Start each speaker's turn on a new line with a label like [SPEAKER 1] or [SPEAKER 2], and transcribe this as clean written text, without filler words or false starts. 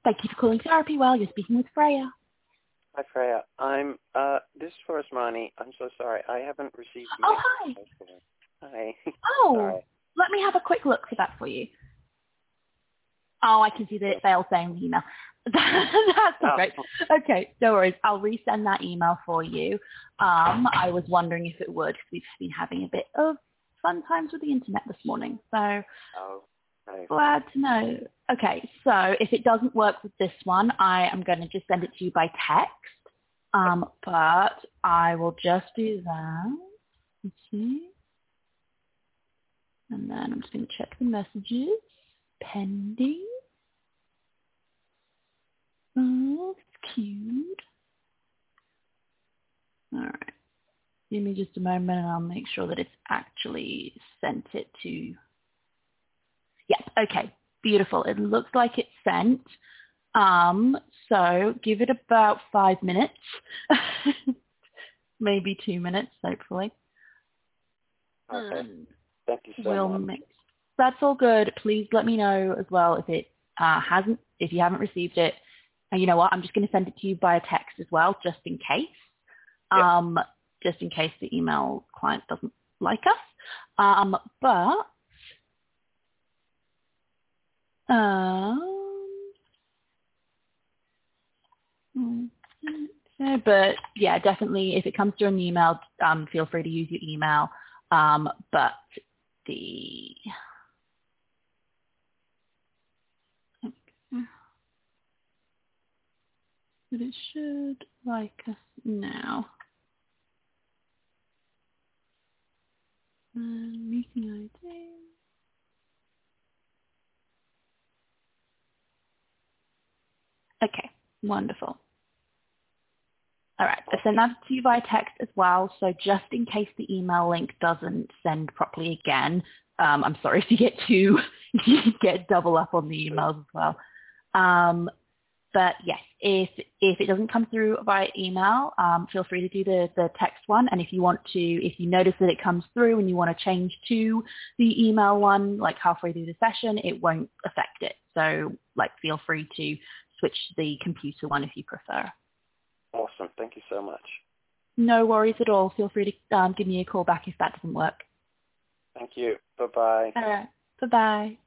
[SPEAKER 1] Thank you for calling Therapy Well. You're speaking with Freya.
[SPEAKER 2] Hi, Freya. This is for Asmani. I'm so sorry. I haven't received
[SPEAKER 1] Oh,
[SPEAKER 2] my...
[SPEAKER 1] hi.
[SPEAKER 2] Hi.
[SPEAKER 1] Oh,
[SPEAKER 2] Sorry.
[SPEAKER 1] let me have a quick look for that for you. Oh, I can see the fail saying the email. That's not great. Okay, no worries. I'll resend that email for you. I was wondering if it would, because we've been having a bit of fun times with the internet this morning. So
[SPEAKER 2] Okay.
[SPEAKER 1] glad to know. Okay, so if it doesn't work with this one, I am going to just send it to you by text. But I will just do that. Let's see. And then I'm just going to check the messages. Pending. Oh, it's cute. All right. Give me just a moment and I'll make sure that it's actually sent it to... Yes, okay. Beautiful. It looks like it's sent. So give it about 5 minutes. Maybe 2 minutes, hopefully.
[SPEAKER 2] Okay. Thank you so much.
[SPEAKER 1] That's all good. Please let me know as well if it if you haven't received it. And you know what? I'm just going to send it to you by text as well, just in case.
[SPEAKER 2] Yep.
[SPEAKER 1] Just in case the email client doesn't like us. But yeah, definitely if it comes through an email, feel free to use your email. But it should like us now. Meeting ID. Okay, wonderful. All right, I sent that to you via text as well, so just in case the email link doesn't send properly again, I'm sorry if you get you get double up on the emails as well. But yes, if it doesn't come through via email, feel free to do the text one. And if you notice that it comes through and you want to change to the email one, like halfway through the session, it won't affect it. So feel free to switch to the computer one if you prefer.
[SPEAKER 2] Awesome. Thank you so much.
[SPEAKER 1] No worries at all. Feel free to give me a call back if that doesn't work.
[SPEAKER 2] Thank you. Bye-bye.
[SPEAKER 1] All right. Bye-bye.